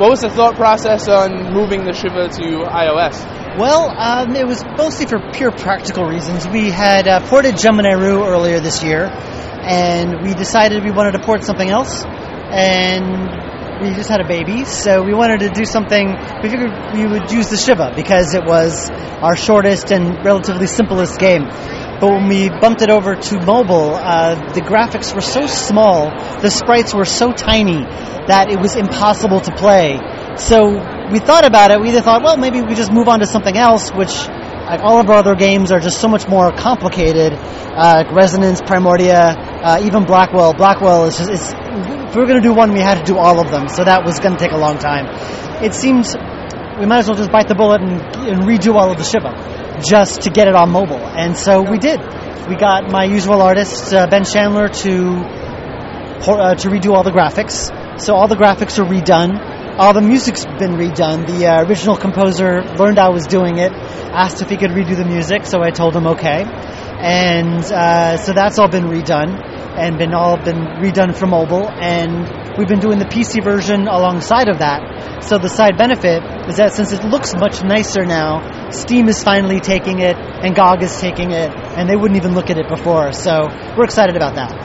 What was the thought process on moving the Shiva to iOS? Well, it was mostly for pure practical reasons. We had ported Gemini.ru earlier this year, and we decided we wanted to port something else, and we just had a baby, so we wanted to do something. We figured we would use the Shiva because it was our shortest and relatively simplest game. But when we bumped it over to mobile, the graphics were so small, the sprites were so tiny that it was impossible to play. So we thought about it. We either thought, well, maybe we just move on to something else, which, like all of our other games, are just so much more complicated. Resonance, Primordia, even Blackwell. Blackwell is just, if we were going to do one, we had to do all of them. So that was going to take a long time. It seems we might as well just bite the bullet and redo all of the Shiva just to get it on mobile. And so we did. We got my usual artist, Ben Chandler, to redo all the graphics. So all the graphics are redone. All the music's been redone. The original composer learned I was doing it, asked if he could redo the music, so I told him okay. And so that's all been redone and been redone for mobile. And we've been doing the PC version alongside of that. So the side benefit is that since it looks much nicer now, Steam is finally taking it and GOG is taking it, and they wouldn't even look at it before. So we're excited about that.